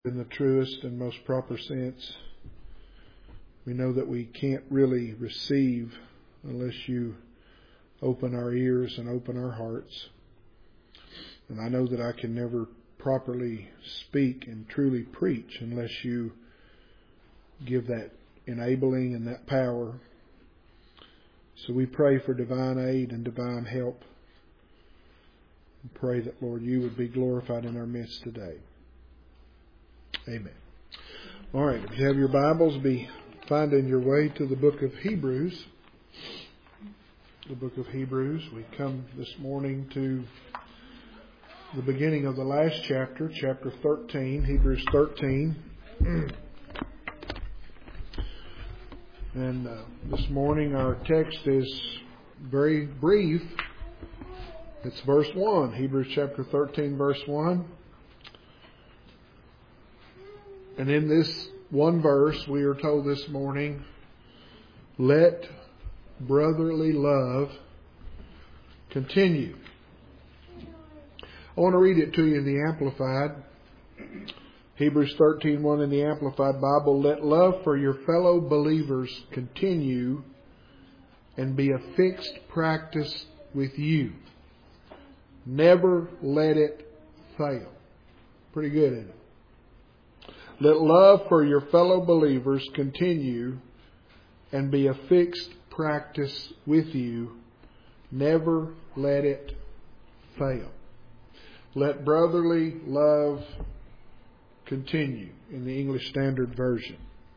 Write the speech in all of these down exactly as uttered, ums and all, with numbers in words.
in the truest and most proper sense. We know that we can't really receive unless you open our ears and open our hearts. And I know that I can never properly speak and truly preach unless you give that enabling and that power. So we pray for divine aid and divine help. And pray that, Lord, you would be glorified in our midst today. Amen. All right, if you have your Bibles, be finding your way to the book of Hebrews. The book of Hebrews. We come this morning to the beginning of the last chapter, chapter thirteen, Hebrews thirteen. And uh, this morning our text is very brief. It's verse one, Hebrews chapter thirteen, verse one. And in this one verse, we are told this morning, let brotherly love continue. I want to read it to you in the Amplified. Hebrews thirteen one in the Amplified Bible. Let love for your fellow believers continue and be a fixed practice with you. Never let it fail. Pretty good, isn't it? Let love for your fellow believers continue and be a fixed practice with you. Never let it fail. Let brotherly love continue in the English Standard Version.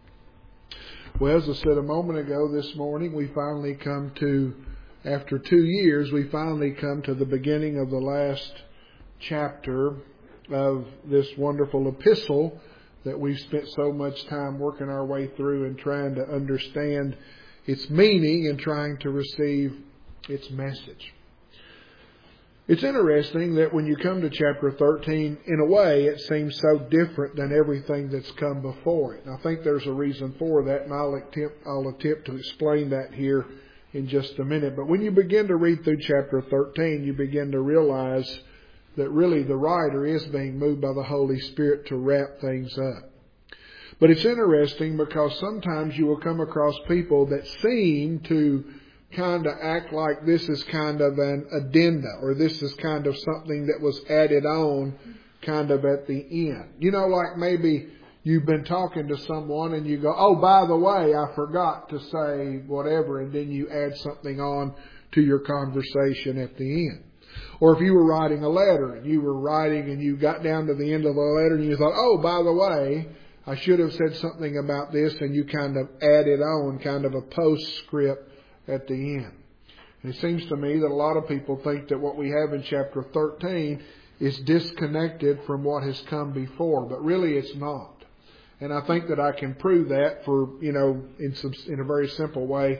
Well, as I said a moment ago this morning, we finally come to, after two years, we finally come to the beginning of the last chapter of this wonderful epistle that we've spent so much time working our way through and trying to understand its meaning and trying to receive its message. It's interesting that when you come to chapter thirteen, in a way, it seems so different than everything that's come before it. And I think there's a reason for that, and I'll attempt, I'll attempt to explain that here in just a minute. But when you begin to read through chapter thirteen, you begin to realize that really the writer is being moved by the Holy Spirit to wrap things up. But it's interesting because sometimes you will come across people that seem to kind of act like this is kind of an addenda, or this is kind of something that was added on kind of at the end. You know, like maybe you've been talking to someone and you go, oh, by the way, I forgot to say whatever, and then you add something on to your conversation at the end. Or if you were writing a letter and you were writing and you got down to the end of the letter and you thought, oh, by the way, I should have said something about this, and you kind of added on kind of a postscript at the end. And it seems to me that a lot of people think that what we have in chapter thirteen is disconnected from what has come before, but really it's not. And I think that I can prove that for, you know, in some, in a very simple way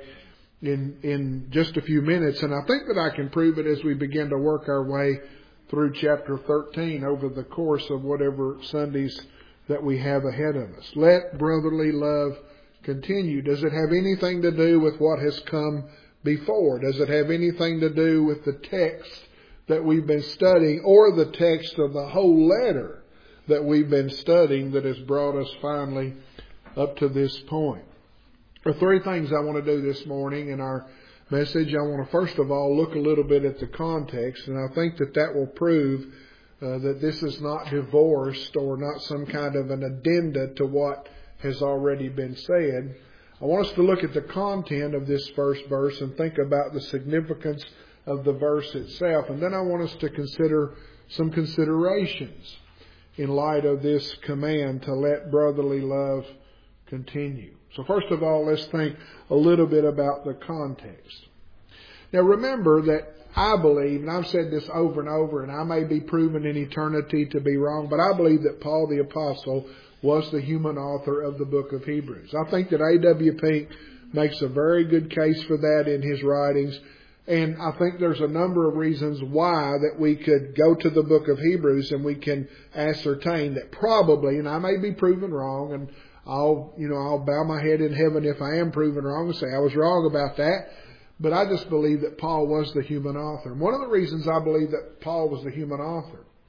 in in just a few minutes. And I think that I can prove it as we begin to work our way through chapter thirteen over the course of whatever Sundays that we have ahead of us. Let brotherly love continue. Does it have anything to do with what has come before? Does it have anything to do with the text that we've been studying, or the text of the whole letter that we've been studying that has brought us finally up to this point? There are three things I want to do this morning in our message. I want to first of all look a little bit at the context, and I think that that will prove uh, that this is not divorced or not some kind of an addenda to what has already been said. I want us to look at the content of this first verse and think about the significance of the verse itself. And then I want us to consider some considerations in light of this command to let brotherly love continue. So first of all, let's think a little bit about the context. Now remember that I believe, and I've said this over and over, and I may be proven in eternity to be wrong, but I believe that Paul the Apostle was the human author of the book of Hebrews. I think that A W Pink makes a very good case for that in his writings. And I think there's a number of reasons why that we could go to the book of Hebrews and we can ascertain that probably, and I may be proven wrong, and I'll, you know, I'll bow my head in heaven if I am proven wrong and say I was wrong about that. But I just believe that Paul was the human author. And one of the reasons I believe that Paul was the human author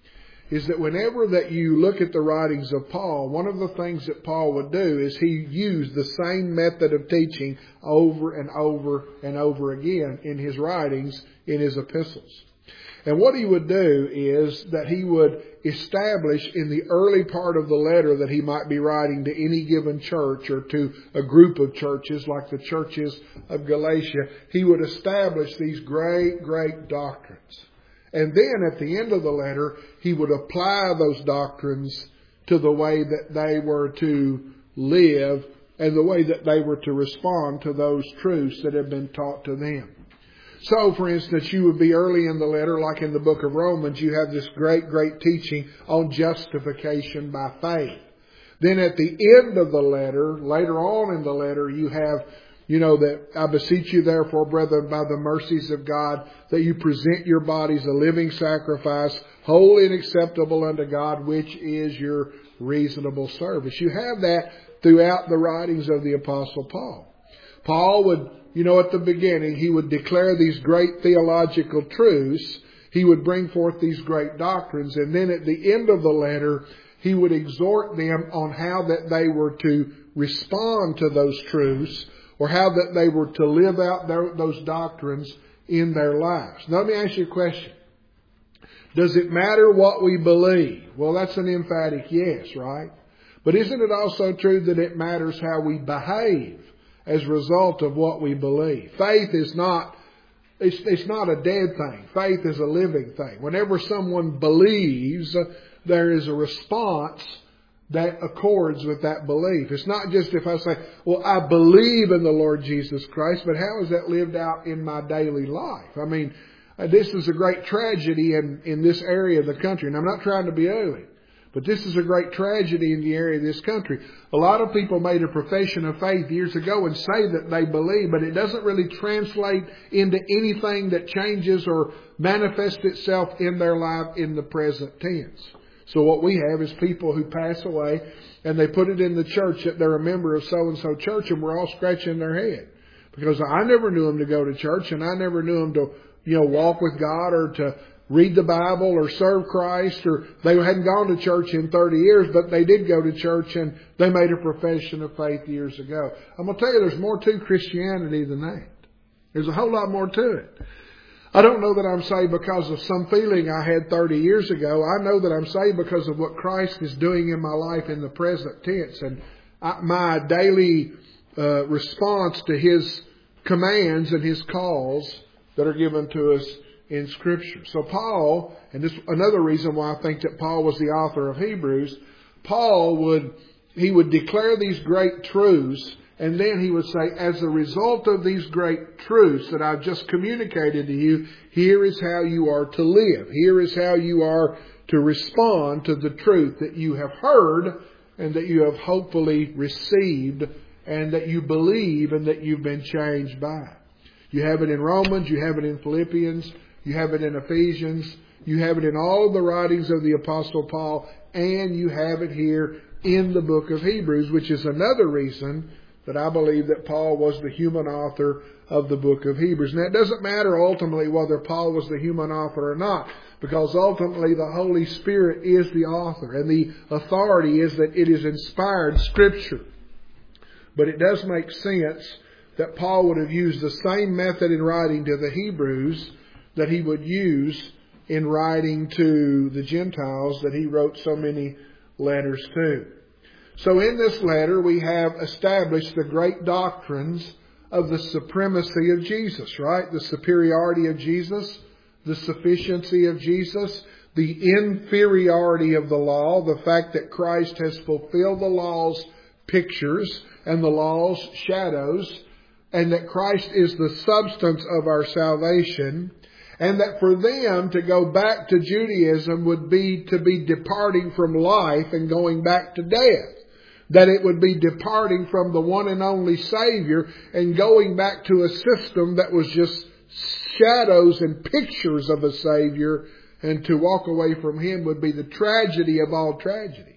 is that whenever that you look at the writings of Paul, one of the things that Paul would do is he used the same method of teaching over and over and over again in his writings, in his epistles. And what he would do is that he would establish in the early part of the letter that he might be writing to any given church or to a group of churches like the churches of Galatia, he would establish these great, great doctrines. And then at the end of the letter, he would apply those doctrines to the way that they were to live and the way that they were to respond to those truths that had been taught to them. So, for instance, you would be early in the letter, like in the book of Romans, you have this great, great teaching on justification by faith. Then at the end of the letter, later on in the letter, you have, you know, that I beseech you therefore, brethren, by the mercies of God, that you present your bodies a living sacrifice, holy and acceptable unto God, which is your reasonable service. You have that throughout the writings of the Apostle Paul. Paul would, you know, at the beginning, he would declare these great theological truths. He would bring forth these great doctrines. And then at the end of the letter, he would exhort them on how that they were to respond to those truths, or how that they were to live out their, those doctrines in their lives. Now let me ask you a question. Does it matter what we believe? Well, that's an emphatic yes, right? But isn't it also true that it matters how we behave as a result of what we believe? Faith is not, it's, it's not a dead thing. Faith is a living thing. Whenever someone believes, there is a response that accords with that belief. It's not just if I say, well, I believe in the Lord Jesus Christ, but how is that lived out in my daily life? I mean, this is a great tragedy in, in this area of the country. And I'm not trying to be ugly, but this is a great tragedy in the area of this country. A lot of people made a profession of faith years ago and say that they believe, but it doesn't really translate into anything that changes or manifests itself in their life in the present tense. So what we have is people who pass away and they put it in the church that they're a member of so-and-so church, and we're all scratching their head. Because I never knew them to go to church, and I never knew them to, you know, walk with God or to read the Bible or serve Christ, or they hadn't gone to church in thirty years, but they did go to church and they made a profession of faith years ago. I'm going to tell you, there's more to Christianity than that. There's a whole lot more to it. I don't know that I'm saved because of some feeling I had thirty years ago. I know that I'm saved because of what Christ is doing in my life in the present tense. And I, my daily uh, response to His commands and His calls that are given to us in Scripture. So Paul, and this another reason why I think that Paul was the author of Hebrews, Paul would, he would declare these great truths. And then he would say, as a result of these great truths that I've just communicated to you, here is how you are to live. Here is how you are to respond to the truth that you have heard and that you have hopefully received and that you believe and that you've been changed by. You have it in Romans, you have it in Philippians, you have it in Ephesians, you have it in all the writings of the Apostle Paul, and you have it here in the book of Hebrews, which is another reason that I believe that Paul was the human author of the book of Hebrews. Now, it doesn't matter ultimately whether Paul was the human author or not, because ultimately the Holy Spirit is the author, and the authority is that it is inspired Scripture. But it does make sense that Paul would have used the same method in writing to the Hebrews that he would use in writing to the Gentiles that he wrote so many letters to. So in this letter, we have established the great doctrines of the supremacy of Jesus, right? The superiority of Jesus, the sufficiency of Jesus, the inferiority of the law, the fact that Christ has fulfilled the law's pictures and the law's shadows, and that Christ is the substance of our salvation, and that for them to go back to Judaism would be to be departing from life and going back to death. That it would be departing from the one and only Savior and going back to a system that was just shadows and pictures of a Savior, and to walk away from Him would be the tragedy of all tragedies.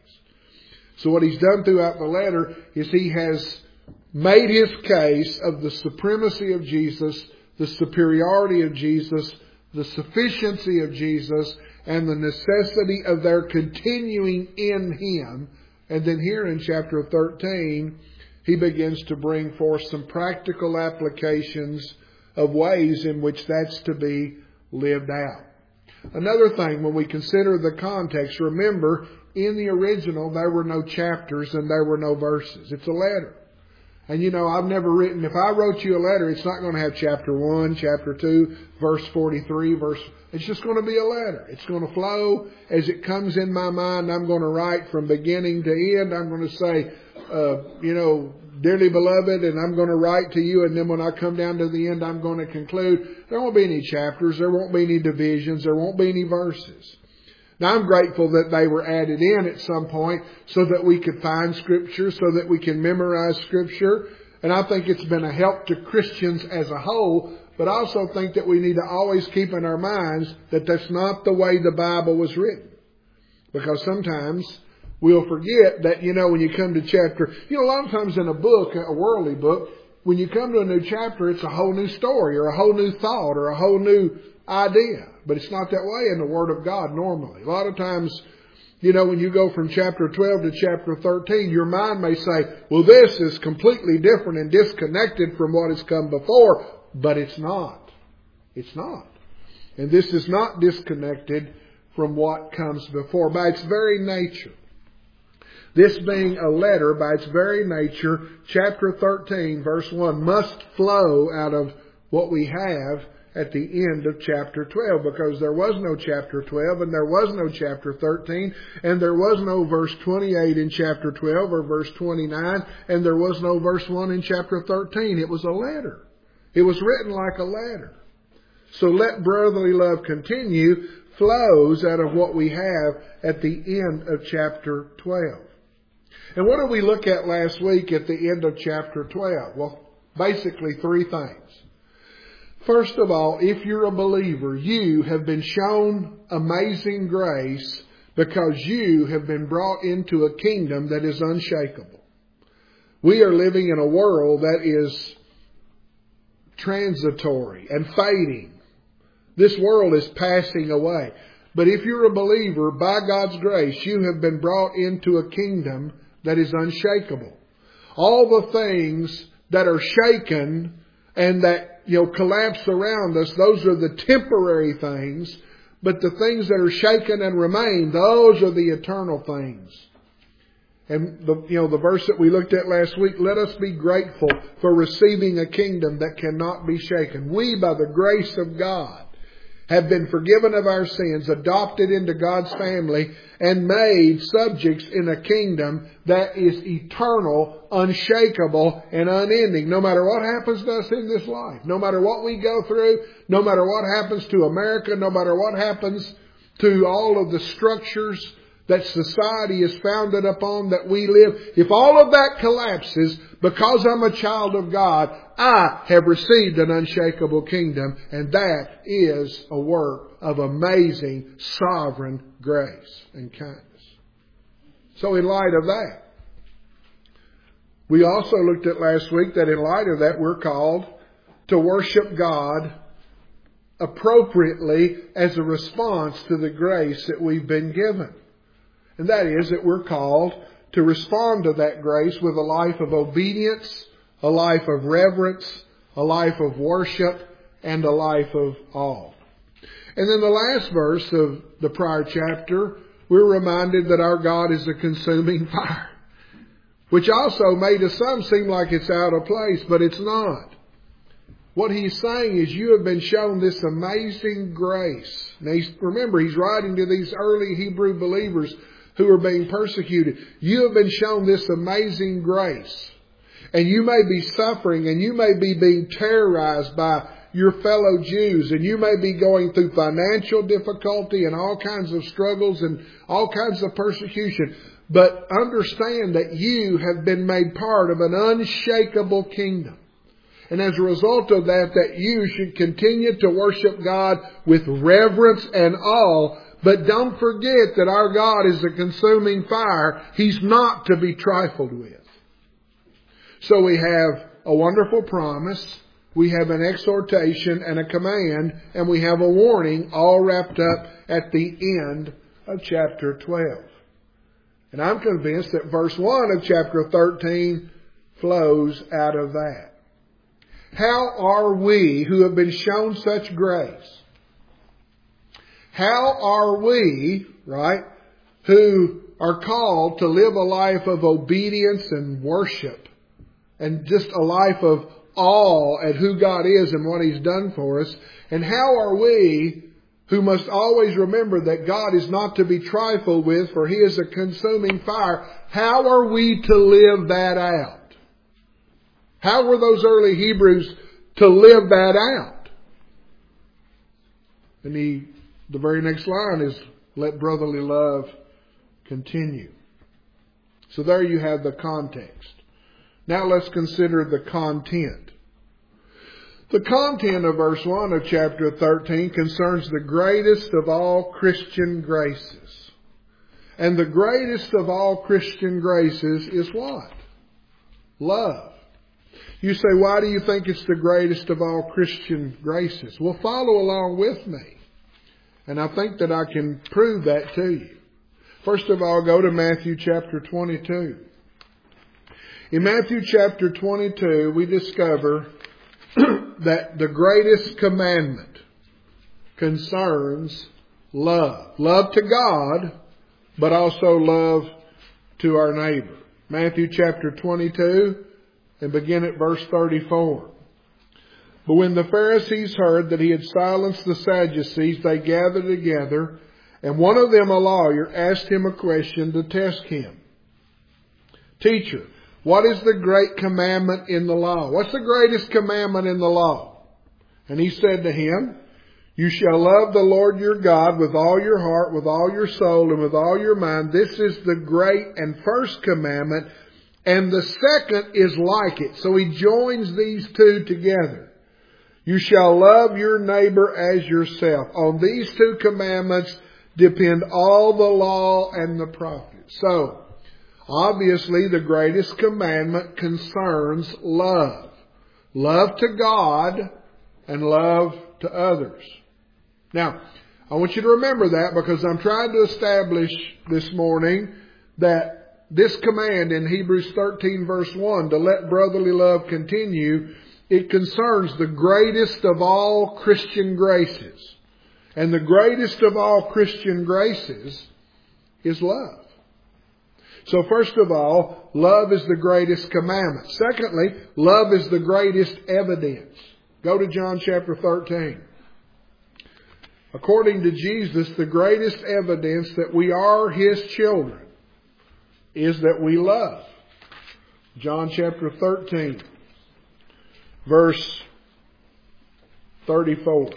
So what he's done throughout the letter is he has made his case of the supremacy of Jesus, the superiority of Jesus, the sufficiency of Jesus, and the necessity of their continuing in Him. And then here in chapter thirteen, he begins to bring forth some practical applications of ways in which that's to be lived out. Another thing, when we consider the context, remember, in the original there were no chapters and there were no verses. It's a letter. And you know, I've never written, if I wrote you a letter, it's not going to have chapter one, chapter two, verse forty-three, verse, it's just going to be a letter. It's going to flow as it comes in my mind. I'm going to write from beginning to end. I'm going to say, uh, you know, dearly beloved, and I'm going to write to you, and then when I come down to the end, I'm going to conclude. There won't be any chapters. There won't be any divisions. There won't be any verses. Now, I'm grateful that they were added in at some point so that we could find Scripture, so that we can memorize Scripture. And I think it's been a help to Christians as a whole, but I also think that we need to always keep in our minds that that's not the way the Bible was written. Because sometimes we'll forget that, you know, when you come to chapter, you know, a lot of times in a book, a worldly book, when you come to a new chapter, it's a whole new story or a whole new thought or a whole new idea. But it's not that way in the Word of God normally. A lot of times, you know, when you go from chapter twelve to chapter thirteen, your mind may say, well, this is completely different and disconnected from what has come before. But it's not. It's not. And this is not disconnected from what comes before by its very nature. This being a letter, by its very nature, chapter thirteen, verse one, must flow out of what we have at the end of chapter twelve, because there was no chapter twelve, and there was no chapter thirteen, and there was no verse twenty-eight in chapter twelve, or verse twenty-nine, and there was no verse one in chapter thirteen. It was a letter. It was written like a letter. So let brotherly love continue flows out of what we have at the end of chapter twelve. And what did we look at last week at the end of chapter twelve? Well, basically three things. First of all, if you're a believer, you have been shown amazing grace because you have been brought into a kingdom that is unshakable. We are living in a world that is transitory and fading. This world is passing away. But if you're a believer, by God's grace, you have been brought into a kingdom that is unshakable. All the things that are shaken and that, you know, collapse around us, those are the temporary things. But the things that are shaken and remain, those are the eternal things. And the, you know, the verse that we looked at last week, let us be grateful for receiving a kingdom that cannot be shaken. We, by the grace of God, have been forgiven of our sins, adopted into God's family, and made subjects in a kingdom that is eternal, unshakable, and unending. No matter what happens to us in this life, no matter what we go through, no matter what happens to America, no matter what happens to all of the structures that society is founded upon, that we live, if all of that collapses, because I'm a child of God, I have received an unshakable kingdom, and that is a work of amazing sovereign grace and kindness. So in light of that, we also looked at last week that in light of that, we're called to worship God appropriately as a response to the grace that we've been given. And that is that we're called to respond to that grace with a life of obedience, a life of reverence, a life of worship, and a life of awe. And then the last verse of the prior chapter, we're reminded that our God is a consuming fire, which also may to some seem like it's out of place, but it's not. What he's saying is you have been shown this amazing grace. Now, he's, remember, he's writing to these early Hebrew believers who are being persecuted. You have been shown this amazing grace. And you may be suffering and you may be being terrorized by your fellow Jews, and you may be going through financial difficulty and all kinds of struggles and all kinds of persecution. But understand that you have been made part of an unshakable kingdom. And as a result of that, that you should continue to worship God with reverence and awe. But don't forget that our God is a consuming fire. He's not to be trifled with. So we have a wonderful promise. we have an exhortation and a command, and we have a warning all wrapped up at the end of chapter twelve. And I'm convinced that verse one of chapter thirteen flows out of that. How are we who have been shown such grace? How are we, right, who are called to live a life of obedience and worship and just a life of awe at who God is and what He's done for us? And how are we who must always remember that God is not to be trifled with, for He is a consuming fire? How are we to live that out? How were those early Hebrews to live that out? And he, the very next line is, let brotherly love continue. So there you have the context. Now let's consider the content. The content of verse one of chapter thirteen concerns the greatest of all Christian graces. And the greatest of all Christian graces is what? Love. You say, why do you think it's the greatest of all Christian graces? Well, follow along with me. And I think that I can prove that to you. First of all, go to Matthew chapter twenty-two. In Matthew chapter twenty-two, we discover that the greatest commandment concerns love. Love to God, but also love to our neighbor. Matthew chapter twenty-two, and begin at verse thirty-four. But when the Pharisees heard that He had silenced the Sadducees, they gathered together, and one of them, a lawyer, asked Him a question to test Him. Teacher, what is the great commandment in the law? What's the greatest commandment in the law? And He said to him, you shall love the Lord your God with all your heart, with all your soul, and with all your mind. This is the great and first commandment, and the second is like it. So He joins these two together. You shall love your neighbor as yourself. On these two commandments depend all the law and the prophets. So, obviously, the greatest commandment concerns love. Love to God and love to others. Now, I want you to remember that, because I'm trying to establish this morning that this command in Hebrews thirteen verse one, to let brotherly love continue, it concerns the greatest of all Christian graces. And the greatest of all Christian graces is love. So first of all, love is the greatest commandment. Secondly, love is the greatest evidence. Go to John chapter thirteen. According to Jesus, the greatest evidence that we are His children is that we love. John chapter thirteen, verse thirty-four.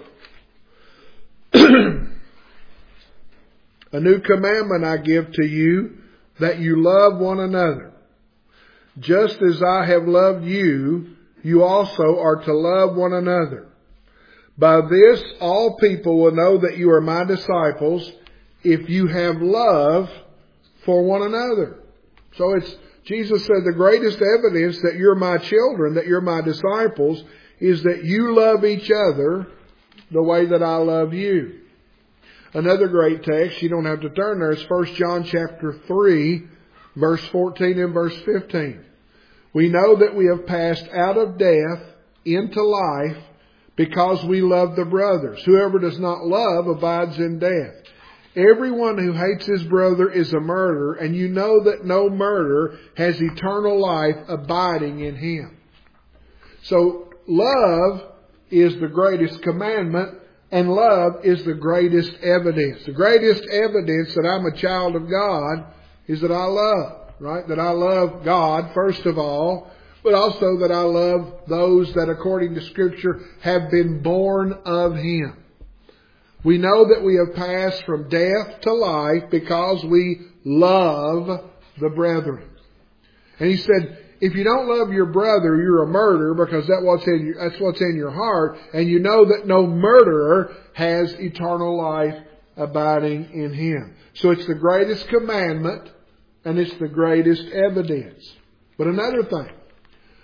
A new commandment I give to you, that you love one another. Just as I have loved you, you also are to love one another. By this, all people will know that you are my disciples, if you have love for one another. So it's, Jesus said, the greatest evidence that you're my children, that you're my disciples, is that you love each other the way that I love you. Another great text, you don't have to turn there, is First John chapter three, verse fourteen and verse fifteen. We know that we have passed out of death into life because we love the brothers. Whoever does not love abides in death. Everyone who hates his brother is a murderer, and you know that no murderer has eternal life abiding in him. So love is the greatest commandment, and love is the greatest evidence. The greatest evidence that I'm a child of God is that I love, right? That I love God, first of all, but also that I love those that, according to Scripture, have been born of Him. We know that we have passed from death to life because we love the brethren. And He said, if you don't love your brother, you're a murderer, because that's what's in your, that's what's in your heart. And you know that no murderer has eternal life abiding in him. So it's the greatest commandment, and it's the greatest evidence. But another thing,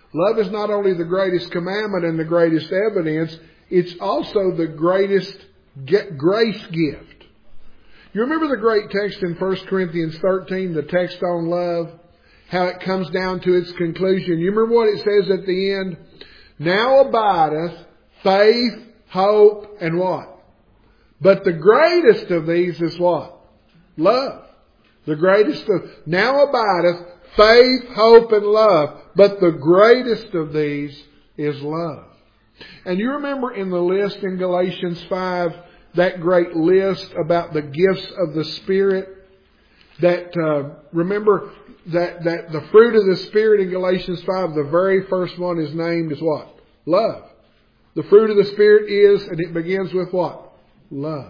Love is not only the greatest commandment and the greatest evidence, it's also the greatest grace gift. You remember the great text in First Corinthians thirteen, the text on love? How it comes down to its conclusion. You remember what it says at the end? Now abideth faith, hope, and what? But the greatest of these is what? Love. The greatest of, now abideth faith, hope, and love. But the greatest of these is love. And you remember in the list in Galatians five, that great list about the gifts of the Spirit? That, uh, remember that, that the fruit of the Spirit in Galatians five, the very first one is named as what? Love. The fruit of the Spirit is, and it begins with what? Love.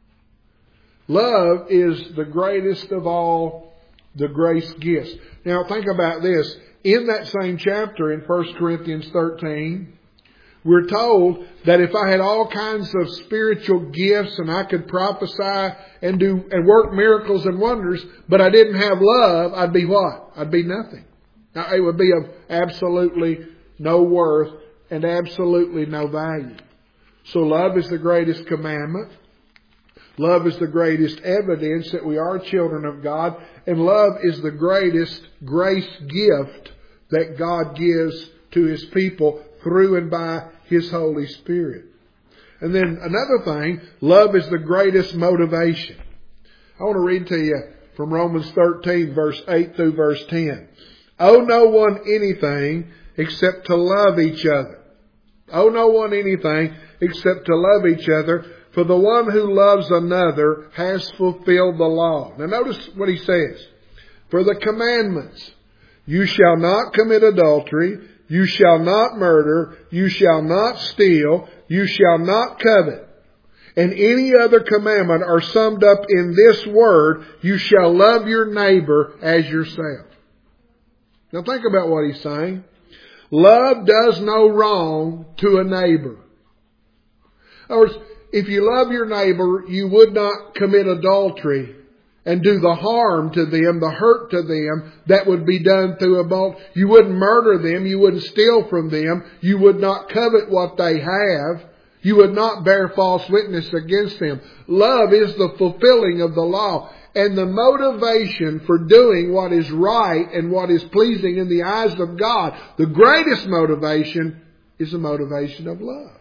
Love is the greatest of all the grace gifts. Now think about this. In that same chapter in First Corinthians thirteen, we're told that if I had all kinds of spiritual gifts and I could prophesy and do and work miracles and wonders, but I didn't have love, I'd be what? I'd be nothing. Now, it would be of absolutely no worth and absolutely no value. So love is the greatest commandment. Love is the greatest evidence that we are children of God. And love is the greatest grace gift that God gives to His people through and by His Holy Spirit. And then another thing, love is the greatest motivation. I want to read to you from Romans thirteen, verse eight through verse ten. Owe no one anything except to love each other. Owe no one anything except to love each other. For the one who loves another has fulfilled the law. Now notice what he says. For the commandments, you shall not commit adultery, you shall not murder, you shall not steal, you shall not covet. And any other commandment are summed up in this word, you shall love your neighbor as yourself. Now think about what he's saying. Love does no wrong to a neighbor. In other words, if you love your neighbor, you would not commit adultery and do the harm to them, the hurt to them that would be done through adultery. You wouldn't murder them. You wouldn't steal from them. You would not covet what they have. You would not bear false witness against them. Love is the fulfilling of the law. And the motivation for doing what is right and what is pleasing in the eyes of God, the greatest motivation is the motivation of love.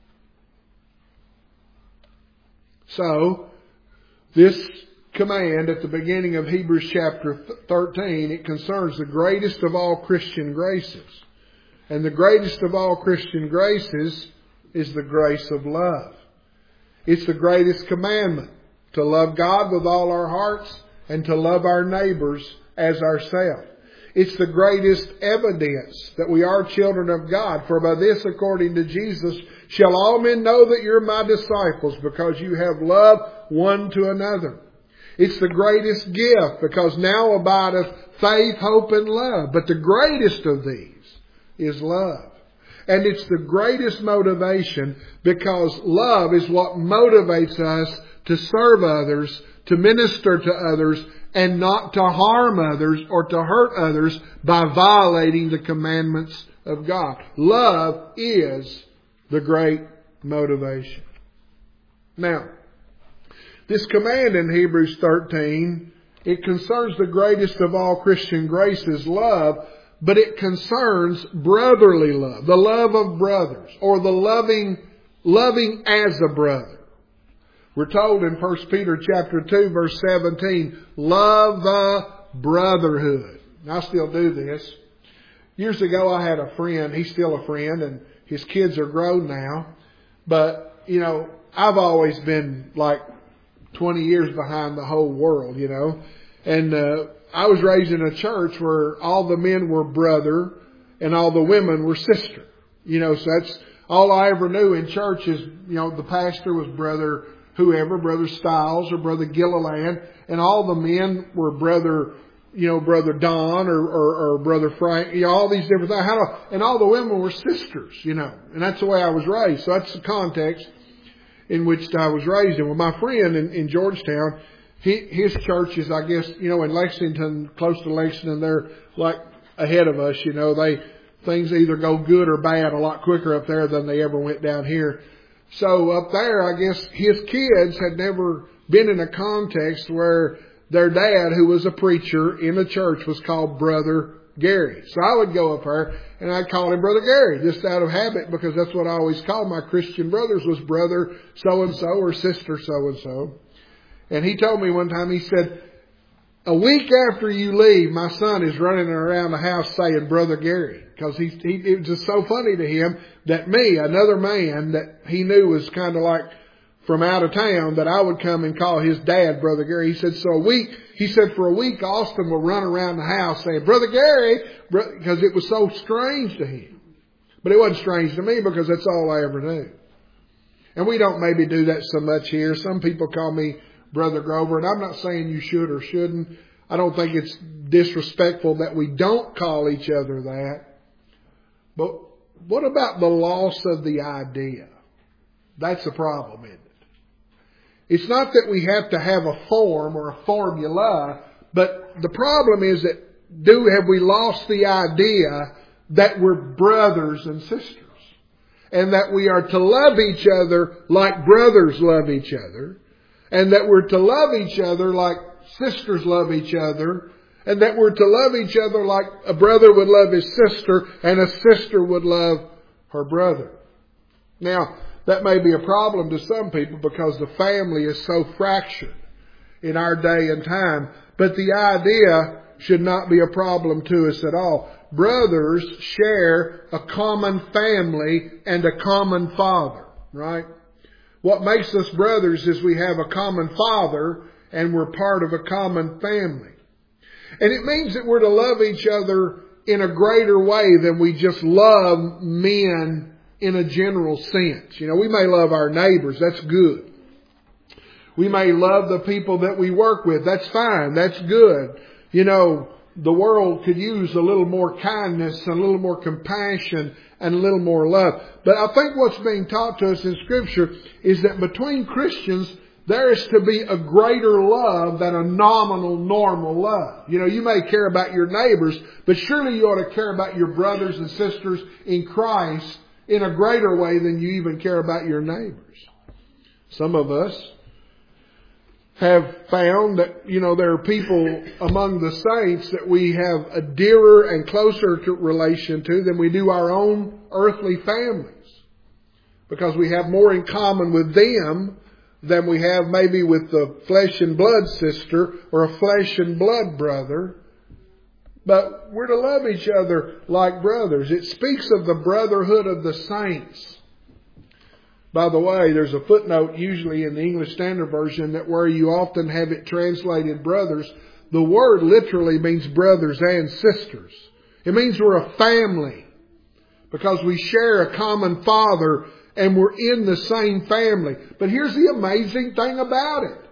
So, this command at the beginning of Hebrews chapter thirteen, it concerns the greatest of all Christian graces. And the greatest of all Christian graces is the grace of love. It's the greatest commandment to love God with all our hearts and to love our neighbors as ourselves. It's the greatest evidence that we are children of God. For by this, according to Jesus, shall all men know that you're my disciples, because you have love one to another. It's the greatest gift, because now abideth faith, hope, and love. But the greatest of these is love. And it's the greatest motivation, because love is what motivates us to serve others, to minister to others, and not to harm others or to hurt others by violating the commandments of God. Love is the great motivation. Now, this command in Hebrews thirteen, it concerns the greatest of all Christian graces, love, but it concerns brotherly love, the love of brothers, or the loving, loving as a brother. We're told in First Peter chapter two, verse seventeen, love the brotherhood. And I still do this. Years ago I had a friend, he's still a friend, and his kids are grown now. But, you know, I've always been like twenty years behind the whole world, you know. And uh, I was raised in a church where all the men were brother and all the women were sister. You know, so that's all I ever knew in church is, you know, the pastor was brother whoever, Brother Stiles or Brother Gilliland, and all the men were brother, you know, Brother Don or, or, or Brother Frank, you know, all these different things. How do, and all the women were sisters, you know, and that's the way I was raised. So that's the context in which I was raised in. Well, my friend in, in Georgetown, he, his church is, I guess, you know, in Lexington, close to Lexington, they're like ahead of us, you know, they, things either go good or bad a lot quicker up there than they ever went down here. So up there, I guess his kids had never been in a context where their dad, who was a preacher in a church, was called Brother Gary. So I would go up there and I'd call him Brother Gary, just out of habit, because that's what I always called my Christian brothers, was brother so-and-so or sister so-and-so. And he told me one time, he said, a week after you leave, my son is running around the house saying Brother Gary. Because he, he, it was just so funny to him that me, another man that he knew was kind of like from out of town, that I would come and call his dad Brother Gary. He said, so a week, he said for a week, Austin would run around the house saying, Brother Gary, because it was so strange to him. But it wasn't strange to me because that's all I ever knew. And we don't maybe do that so much here. Some people call me Brother Grover, and I'm not saying you should or shouldn't. I don't think it's disrespectful that we don't call each other that. But what about the loss of the idea? That's a problem, isn't it? It's not that we have to have a form or a formula, but the problem is that do have we lost the idea that we're brothers and sisters, and that we are to love each other like brothers love each other, and that we're to love each other like sisters love each other, and that we're to love each other like a brother would love his sister and a sister would love her brother. Now, that may be a problem to some people because the family is so fractured in our day and time. But the idea should not be a problem to us at all. Brothers share a common family and a common father, right? What makes us brothers is we have a common father and we're part of a common family. And it means that we're to love each other in a greater way than we just love men in a general sense. You know, we may love our neighbors. That's good. We may love the people that we work with. That's fine. That's good. You know, the world could use a little more kindness and a little more compassion and a little more love. But I think what's being taught to us in Scripture is that between Christians, there is to be a greater love than a nominal, normal love. You know, you may care about your neighbors, but surely you ought to care about your brothers and sisters in Christ in a greater way than you even care about your neighbors. Some of us have found that, you know, there are people among the saints that we have a dearer and closer to relation to than we do our own earthly families. Because we have more in common with them than we have maybe with the flesh and blood sister or a flesh and blood brother. But we're to love each other like brothers. It speaks of the brotherhood of the saints. By the way, there's a footnote usually in the English Standard Version that where you often have it translated brothers, the word literally means brothers and sisters. It means we're a family because we share a common father and we're in the same family. But here's the amazing thing about it.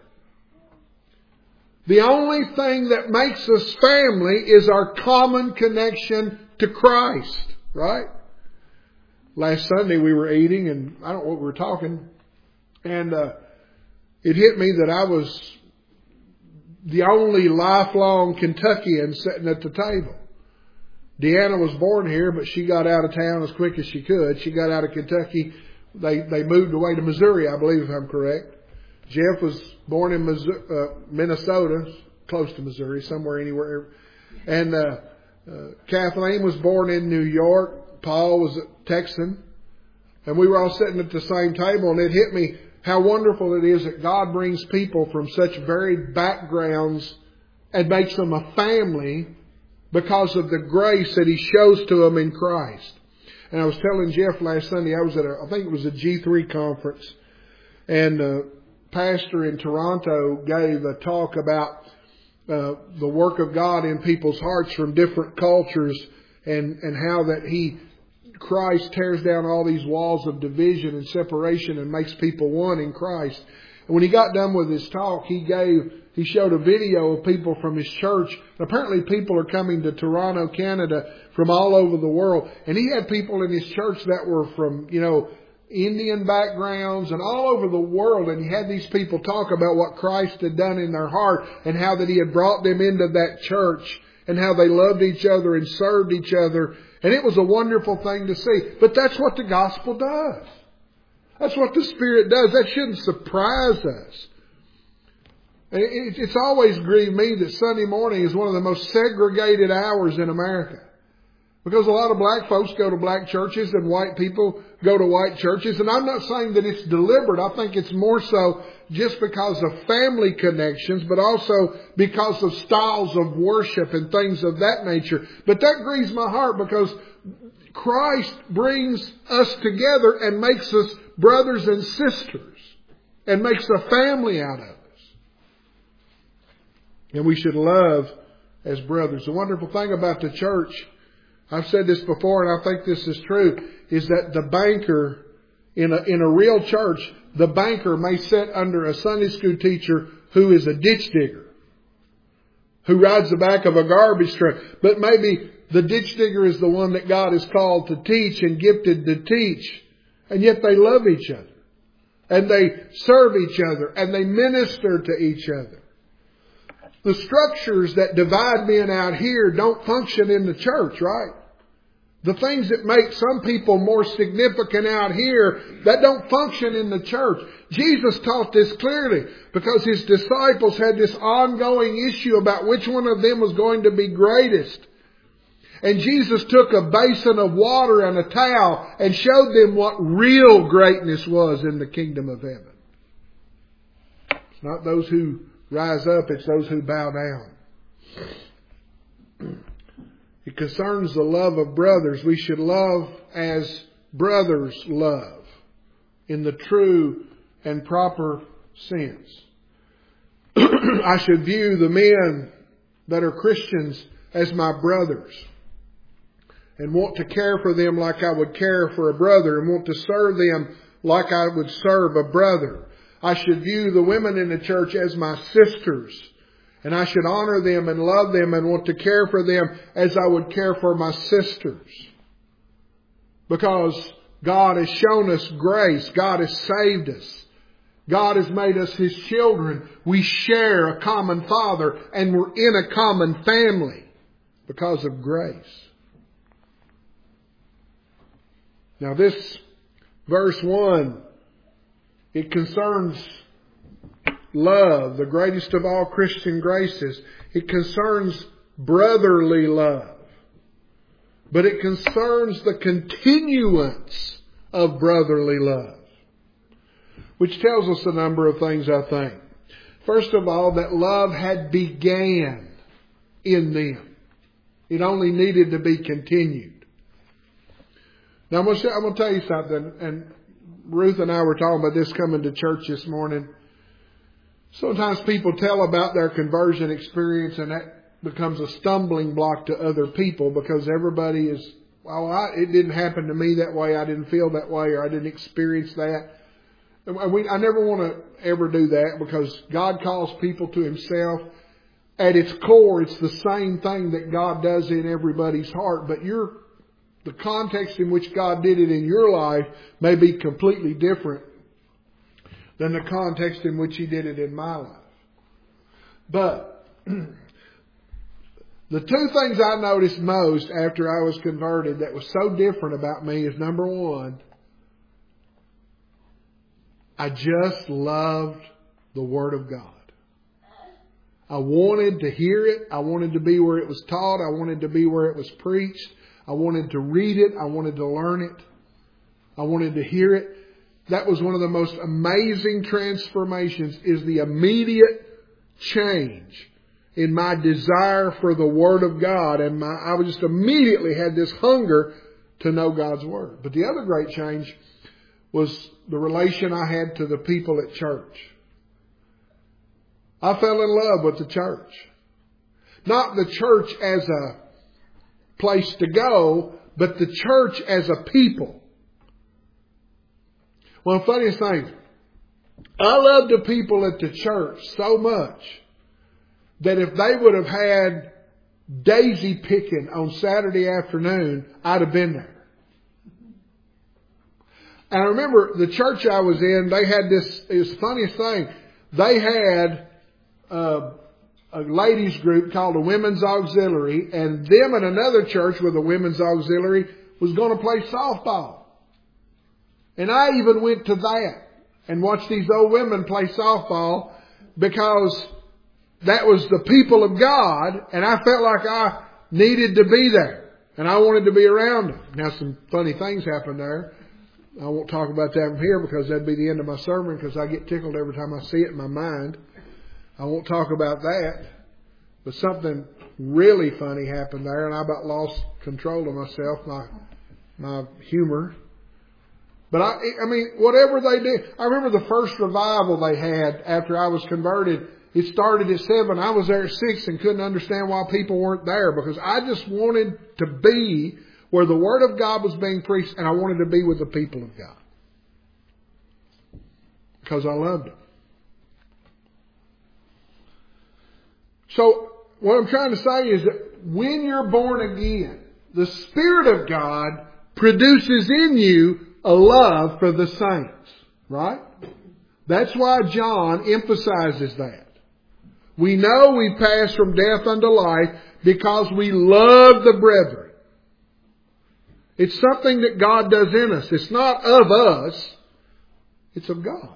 The only thing that makes us family is our common connection to Christ, right? Last Sunday we were eating, and I don't know what we were talking, and uh, it hit me that I was the only lifelong Kentuckian sitting at the table. Deanna was born here, but she got out of town as quick as she could. She got out of Kentucky. They they moved away to Missouri, I believe, if I'm correct. Jeff was born in Missouri, uh, Minnesota, close to Missouri, somewhere, anywhere. And uh, uh, Kathleen was born in New York. Paul was a Texan. And we were all sitting at the same table, and it hit me how wonderful it is that God brings people from such varied backgrounds and makes them a family because of the grace that He shows to them in Christ. And I was telling Jeff last Sunday, I was at a, I think it was a G three conference, and uh, pastor in Toronto gave a talk about uh, the work of God in people's hearts from different cultures, and, and how that He, Christ tears down all these walls of division and separation and makes people one in Christ. And when he got done with his talk, he gave, he showed a video of people from his church. And apparently people are coming to Toronto, Canada from all over the world. And he had people in his church that were from, you know, Indian backgrounds and all over the world. And he had these people talk about what Christ had done in their heart and how that He had brought them into that church and how they loved each other and served each other. And it was a wonderful thing to see. But that's what the gospel does. That's what the Spirit does. That shouldn't surprise us. It's always grieved me that Sunday morning is one of the most segregated hours in America. Because a lot of black folks go to black churches and white people go to white churches. And I'm not saying that it's deliberate. I think it's more so just because of family connections, but also because of styles of worship and things of that nature. But that grieves my heart because Christ brings us together and makes us brothers and sisters and makes a family out of us. And we should love as brothers. The wonderful thing about the church, I've said this before and I think this is true, is that the banker in a, in a real church, the banker may sit under a Sunday school teacher who is a ditch digger, who rides the back of a garbage truck. But maybe the ditch digger is the one that God has called to teach and gifted to teach. And yet they love each other. And they serve each other. And they minister to each other. The structures that divide men out here don't function in the church, right? The things that make some people more significant out here, that don't function in the church. Jesus taught this clearly because His disciples had this ongoing issue about which one of them was going to be greatest. And Jesus took a basin of water and a towel and showed them what real greatness was in the kingdom of heaven. It's not those who rise up, it's those who bow down. It concerns the love of brothers. We should love as brothers love in the true and proper sense. I should view the men that are Christians as my brothers and want to care for them like I would care for a brother and want to serve them like I would serve a brother. I should view the women in the church as my sisters. And I should honor them and love them and want to care for them as I would care for my sisters. Because God has shown us grace. God has saved us. God has made us His children. We share a common Father and we're in a common family because of grace. Now this verse one, it concerns love, the greatest of all Christian graces. It concerns brotherly love. But it concerns the continuance of brotherly love. Which tells us a number of things, I think. First of all, that love had began in them. It only needed to be continued. Now I'm going to, I'm going to tell you something, and Ruth and I were talking about this coming to church this morning. Sometimes people tell about their conversion experience and that becomes a stumbling block to other people because everybody is, well, I, it didn't happen to me that way. I didn't feel that way or I didn't experience that. And we, I never want to ever do that because God calls people to Himself. At its core, it's the same thing that God does in everybody's heart, but your, the context in which God did it in your life may be completely different than the context in which He did it in my life. But the two things I noticed most after I was converted that was so different about me is, number one, I just loved the Word of God. I wanted to hear it. I wanted to be where it was taught. I wanted to be where it was preached. I wanted to read it. I wanted to learn it. I wanted to hear it. That was one of the most amazing transformations, is the immediate change in my desire for the Word of God. And my, I was just immediately had this hunger to know God's Word. But the other great change was the relation I had to the people at church. I fell in love with the church. Not the church as a place to go, but the church as a people. Well, the funniest thing, I love the people at the church so much that if they would have had daisy picking on Saturday afternoon, I'd have been there. And I remember the church I was in, they had this, it was the funniest thing, they had uh, a ladies group called a Women's Auxiliary, and them and another church with a Women's Auxiliary was going to play softball. And I even went to that and watched these old women play softball because that was the people of God, and I felt like I needed to be there. And I wanted to be around them. Now some funny things happened there. I won't talk about that from here because that'd be the end of my sermon, because I get tickled every time I see it in my mind. I won't talk about that. But something really funny happened there, and I about lost control of myself, my my humor. But I, I mean, whatever they did. I remember the first revival they had after I was converted. It started at seven. I was there at six and couldn't understand why people weren't there, because I just wanted to be where the Word of God was being preached, and I wanted to be with the people of God. Because I loved them. So, what I'm trying to say is that when you're born again, the Spirit of God produces in you a love for the saints. Right? That's why John emphasizes that. We know we pass from death unto life because we love the brethren. It's something that God does in us. It's not of us. It's of God.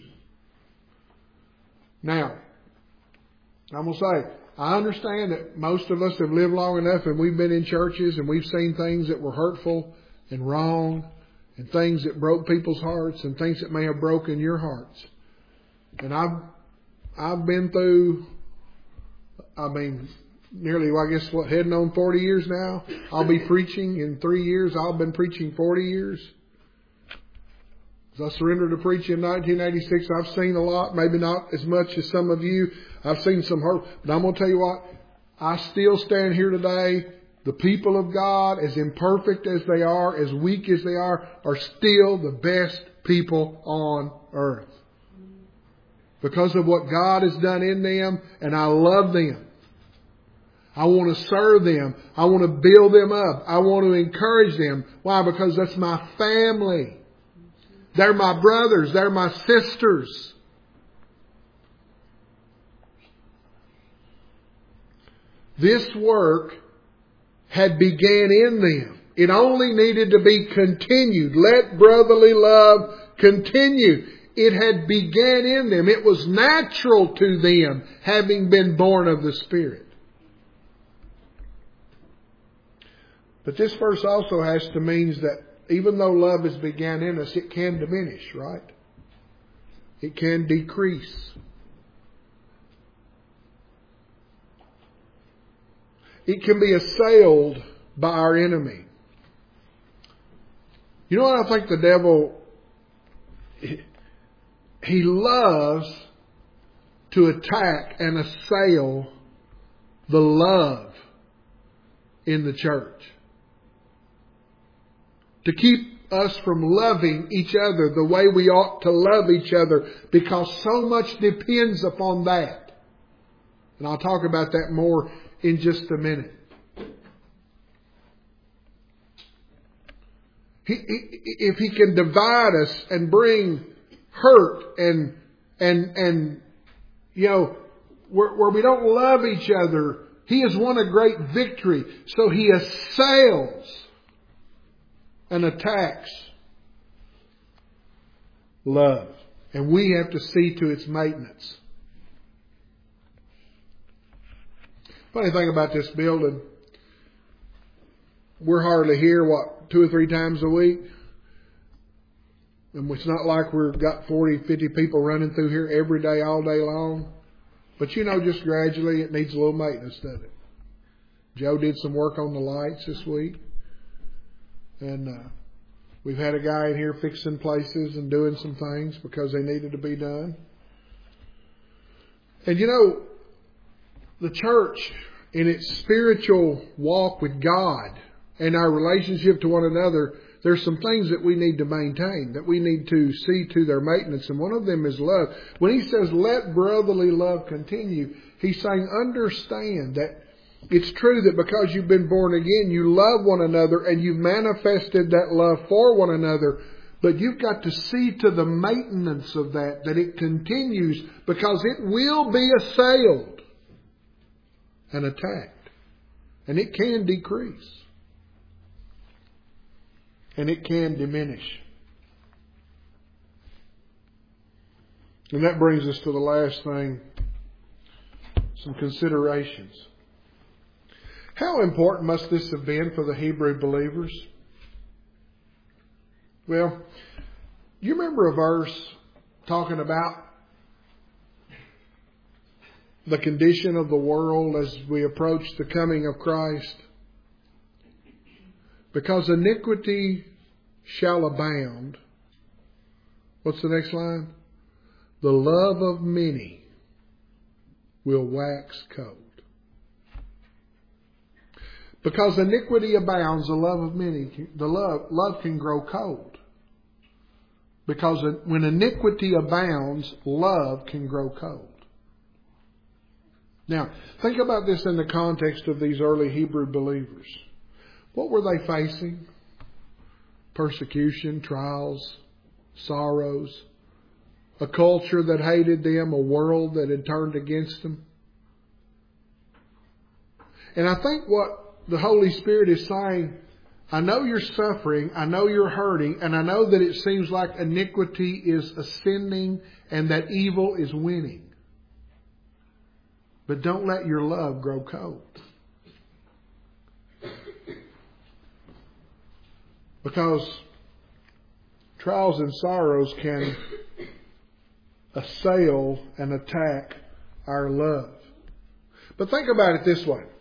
Now, I'm going to say, I understand that most of us have lived long enough and we've been in churches and we've seen things that were hurtful and wrong and things that broke people's hearts and things that may have broken your hearts. And I've, I've been through, I mean, nearly, well, I guess, what, heading on forty years now. I'll be preaching in three years. I've been preaching forty years. As I surrendered to preaching in nineteen eighty-six, I've seen a lot, maybe not as much as some of you. I've seen some hurt. But I'm going to tell you what, I still stand here today. The people of God, as imperfect as they are, as weak as they are, are still the best people on earth. Because of what God has done in them, and I love them. I want to serve them. I want to build them up. I want to encourage them. Why? Because that's my family. They're my brothers. They're my sisters. This work had began in them. It only needed to be continued. Let brotherly love continue. It had began in them. It was natural to them, having been born of the Spirit. But this verse also has to mean that even though love has began in us, it can diminish, right? It can decrease. It can be assailed by our enemy. You know what I think the devil, he loves to attack and assail the love in the church. To keep us from loving each other the way we ought to love each other, because so much depends upon that. And I'll talk about that more in just a minute. He, he, if he can divide us and bring hurt and and and you know where, where we don't love each other, he has won a great victory. So he assails and attacks love. And we have to see to its maintenance. Funny thing about this building, we're hardly here, what, two or three times a week? And it's not like we've got forty, fifty people running through here every day, all day long. But you know, just gradually it needs a little maintenance, doesn't it? Joe did some work on the lights this week. And uh, we've had a guy in here fixing places and doing some things because they needed to be done. And you know, the church in its spiritual walk with God and our relationship to one another, there's some things that we need to maintain, that we need to see to their maintenance. And one of them is love. When he says, let brotherly love continue, he's saying, understand that it's true that because you've been born again, you love one another and you've manifested that love for one another. But you've got to see to the maintenance of that, that it continues, because it will be assailed. and attacked. And it can decrease. And it can diminish. And that brings us to the last thing, some considerations. How important must this have been for the Hebrew believers? Well, you remember a verse talking about the condition of the world as we approach the coming of Christ? Because iniquity shall abound. What's the next line? The love of many will wax cold. Because iniquity abounds, the love of many, the love, love can grow cold. Because when iniquity abounds, love can grow cold. Now, think about this in the context of these early Hebrew believers. What were they facing? Persecution, trials, sorrows, a culture that hated them, a world that had turned against them. And I think what the Holy Spirit is saying, I know you're suffering, I know you're hurting, and I know that it seems like iniquity is ascending and that evil is winning. But don't let your love grow cold. Because trials and sorrows can assail and attack our love. But think about it this way.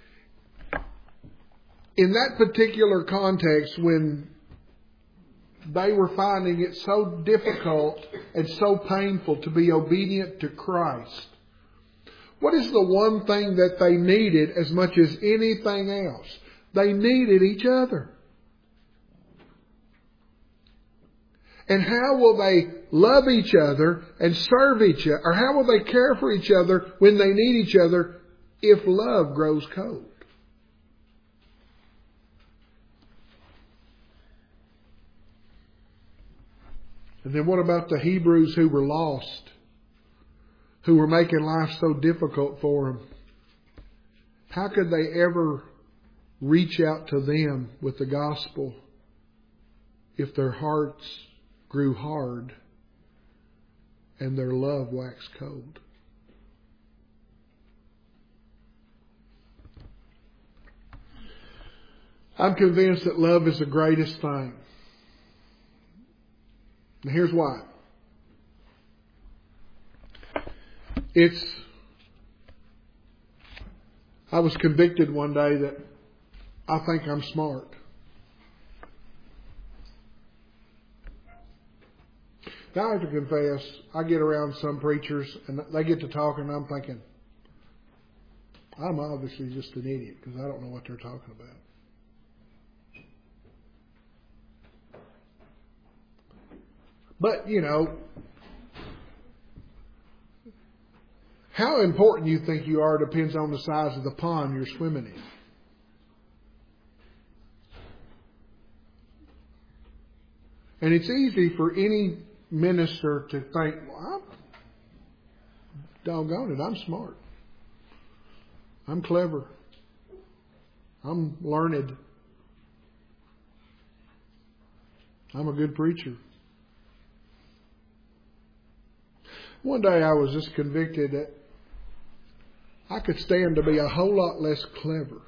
In that particular context, when they were finding it so difficult and so painful to be obedient to Christ, what is the one thing that they needed as much as anything else? They needed each other. And how will they love each other and serve each other? Or how will they care for each other when they need each other if love grows cold? And then what about the Hebrews who were lost? Who were making life so difficult for them? How could they ever reach out to them with the gospel if their hearts grew hard and their love waxed cold? I'm convinced that love is the greatest thing. And here's why. It's, I was convicted one day that I think I'm smart. Now I have to confess, I get around some preachers and they get to talking and I'm thinking, I'm obviously just an idiot because I don't know what they're talking about. But, you know, how important you think you are depends on the size of the pond you're swimming in. And it's easy for any minister to think, well, I'm doggone it, I'm smart. I'm clever. I'm learned. I'm a good preacher. One day I was just convicted that I could stand to be a whole lot less clever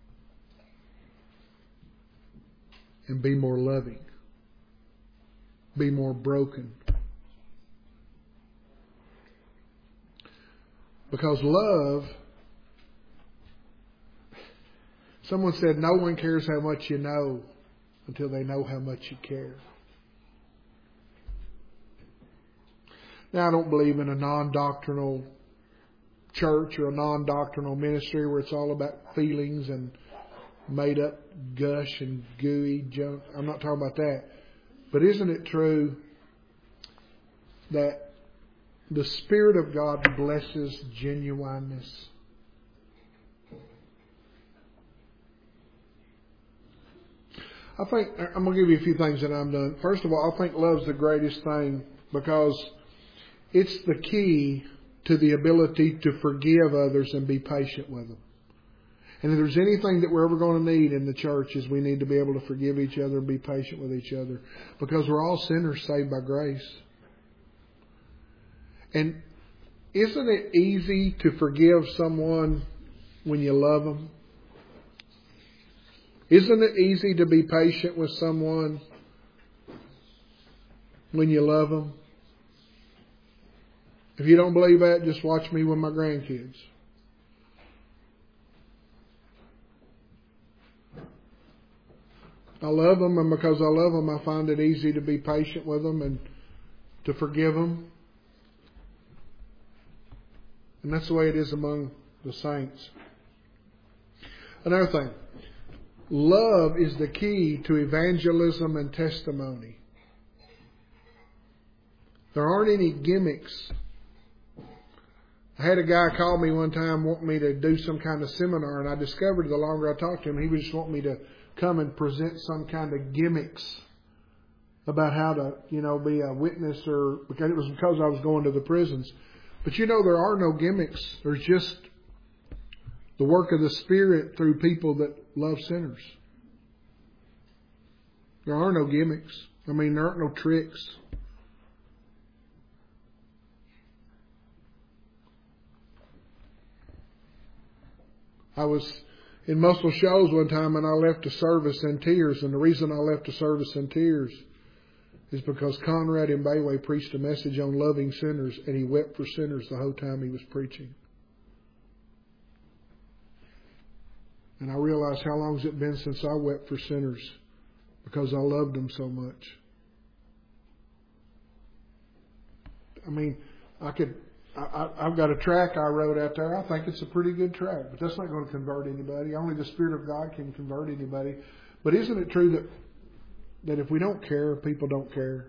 and be more loving, be more broken. Because love, someone said, no one cares how much you know until they know how much you care. Now, I don't believe in a non-doctrinal church or a non-doctrinal ministry where it's all about feelings and made up gush and gooey junk. I'm not talking about that. But isn't it true that the Spirit of God blesses genuineness? I think, I'm going to give you a few things and I'm done. First of all, I think love's the greatest thing because it's the key to the ability to forgive others and be patient with them. And if there's anything that we're ever going to need in the church is we need to be able to forgive each other and be patient with each other. Because we're all sinners saved by grace. And isn't it easy to forgive someone when you love them? Isn't it easy to be patient with someone when you love them? If you don't believe that, just watch me with my grandkids. I love them, and because I love them, I find it easy to be patient with them and to forgive them. And that's the way it is among the saints. Another thing. Love is the key to evangelism and testimony. There aren't any gimmicks. I had a guy call me one time wanting me to do some kind of seminar, and I discovered the longer I talked to him, he would just want me to come and present some kind of gimmicks about how to, you know, be a witness, or because it was because I was going to the prisons. But you know, there are no gimmicks. There's just the work of the Spirit through people that love sinners. There are no gimmicks. I mean, there aren't no tricks. I was in Muscle Shoals one time and I left a service in tears. And the reason I left a service in tears is because Conrad Mbewe preached a message on loving sinners, and he wept for sinners the whole time he was preaching. And I realized how long has it been since I wept for sinners, because I loved them so much. I mean, I could, I, I've got a track I wrote out there. I think it's a pretty good track, but that's not going to convert anybody. Only the Spirit of God can convert anybody. But isn't it true that that if we don't care, people don't care?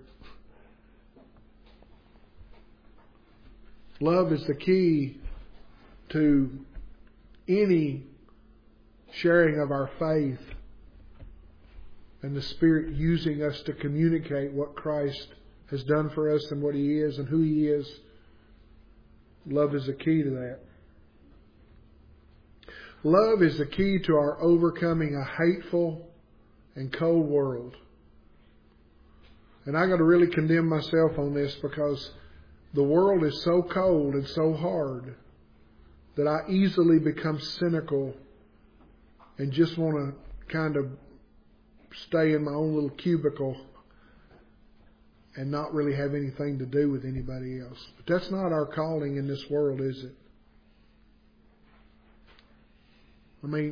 Love is the key to any sharing of our faith, and the Spirit using us to communicate what Christ has done for us and what He is and who He is. Love is the key to that. Love is the key to our overcoming a hateful and cold world. And I got to really condemn myself on this, because the world is so cold and so hard that I easily become cynical and just want to kind of stay in my own little cubicle and not really have anything to do with anybody else. But that's not our calling in this world, is it? I mean,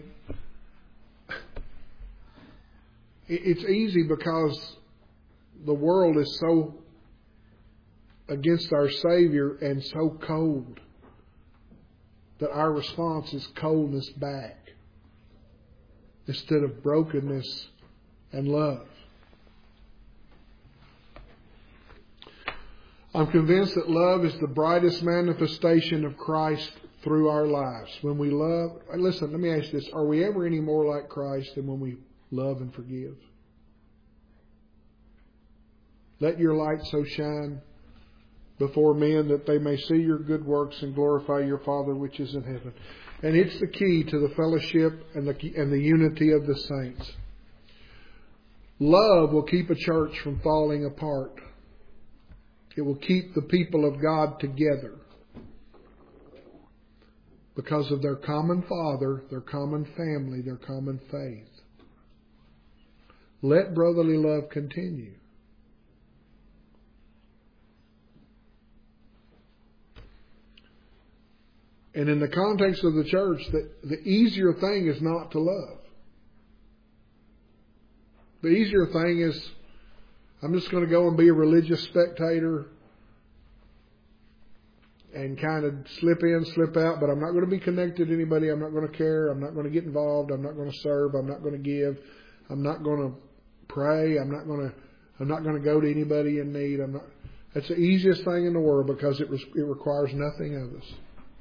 it's easy because the world is so against our Savior and so cold that our response is coldness back instead of brokenness and love. I'm convinced that love is the brightest manifestation of Christ through our lives. When we love, listen, let me ask you this. Are we ever any more like Christ than when we love and forgive? Let your light so shine before men that they may see your good works and glorify your Father which is in heaven. And it's the key to the fellowship and the and the unity of the saints. Love will keep a church from falling apart. It will keep the people of God together because of their common Father, their common family, their common faith. Let brotherly love continue. And in the context of the church, the, the easier thing is not to love. The easier thing is, I'm just going to go and be a religious spectator and kind of slip in, slip out, but I'm not going to be connected to anybody. I'm not going to care. I'm not going to get involved. I'm not going to serve. I'm not going to give. I'm not going to pray. I'm not going to. I'm not going to go to anybody in need. I'm not. That's the easiest thing in the world because it it requires nothing of us.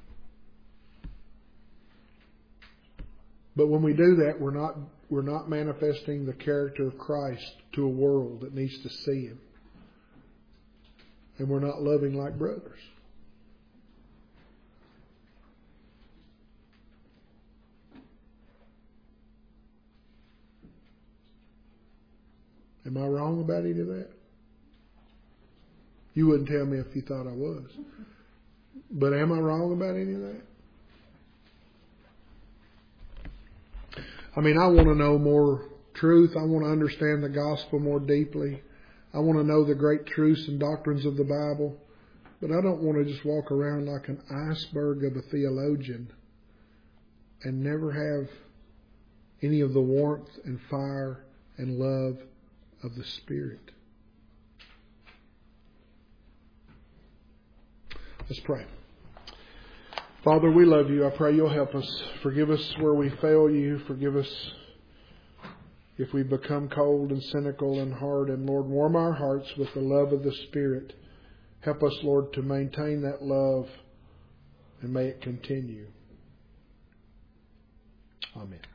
But when we do that, we're not we're not manifesting the character of Christ to a world that needs to see Him. And we're not loving like brothers. Am I wrong about any of that? You wouldn't tell me if you thought I was. But am I wrong about any of that? I mean, I want to know more truth. I want to understand the gospel more deeply. I want to know the great truths and doctrines of the Bible. But I don't want to just walk around like an iceberg of a theologian and never have any of the warmth and fire and love of the Spirit. Let's pray. Father, we love you. I pray you'll help us. Forgive us where we fail you. Forgive us if we become cold and cynical and hard. And Lord, warm our hearts with the love of the Spirit. Help us, Lord, to maintain that love and may it continue. Amen.